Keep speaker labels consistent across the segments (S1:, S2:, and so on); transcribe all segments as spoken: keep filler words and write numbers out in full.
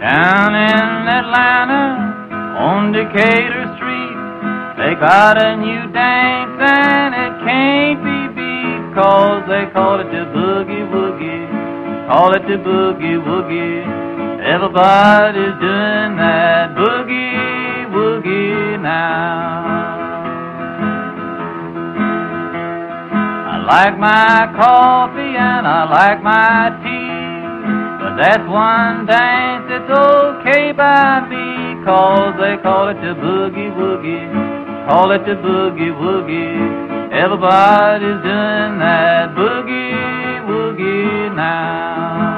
S1: Down in Atlanta on Decatur Street, they got a new dance and it can't be beat, 'cause they call it the boogie woogie, call it the boogie woogie. Everybody's doing that boogie woogie now. I like my coffee and I like my tea, but that's one dance that's okay by me, 'cause they call it the boogie woogie, call it the boogie woogie. Everybody's doing that boogie woogie now.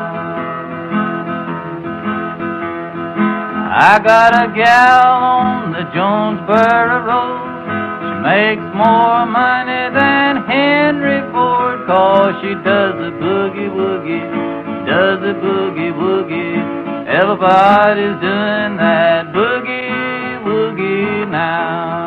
S1: I got a gal on the Jonesboro Road. She makes more money than Henry Ford, 'cause she does the boogie woogie, does the boogie woogie. Everybody's doing that boogie woogie now.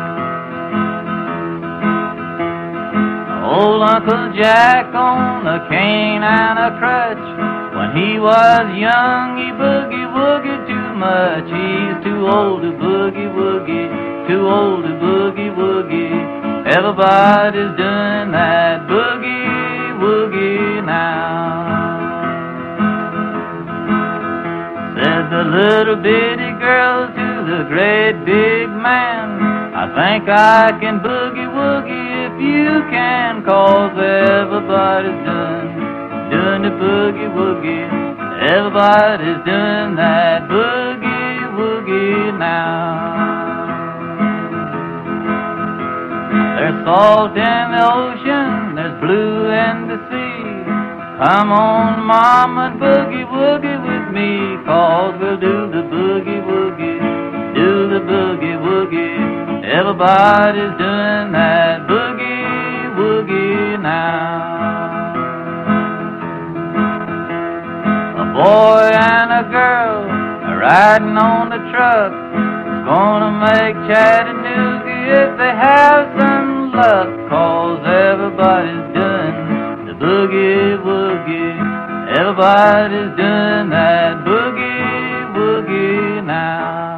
S1: Old Uncle Jack on a cane and a crutch, when he was young he boogie woogie too much. He's too old to boogie woogie, too old to boogie woogie. Everybody's doing that boogie woogie now. Said the little bitty girl to the great big man, I think I can boogie woogie if you can, 'cause everybody's doing, doing the boogie woogie. Everybody's doing that boogie woogie now. There's salt in the ocean, there's blue in the sea. Come on, mama, and boogie woogie with me, 'cause we'll do the boogie woogie, do the boogie woogie. Everybody's doing that boogie woogie now. A boy and a girl are riding on the truck, gonna make Chattanooga if they have some luck, 'cause everybody's doing the boogie woogie. Everybody's doing that boogie woogie now.